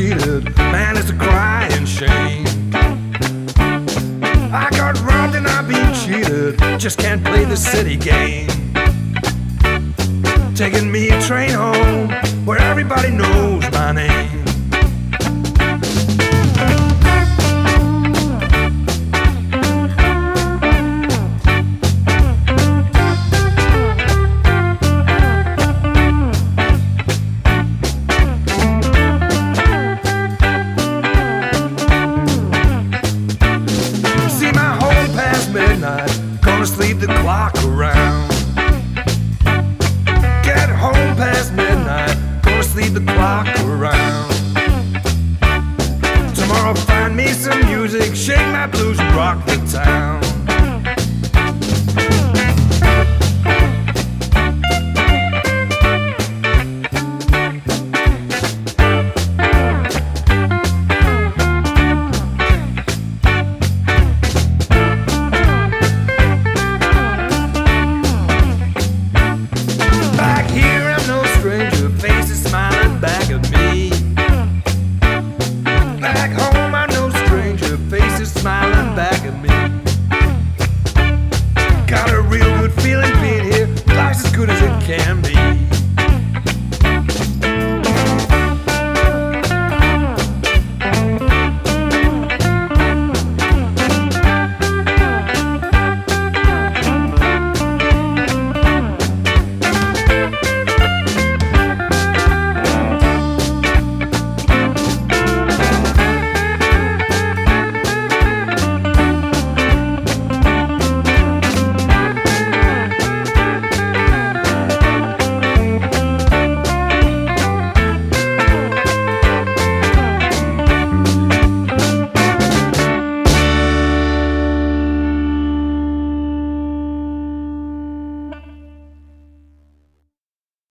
cheated, man, it's a crying shame. I got robbed and I've been cheated, just can't play the city game. Taking me a train home where everybody knows my name. Gonna sleep the clock around. Get home past midnight, gonna sleep the clock around. Tomorrow find me some music, shake my blues and rock the town.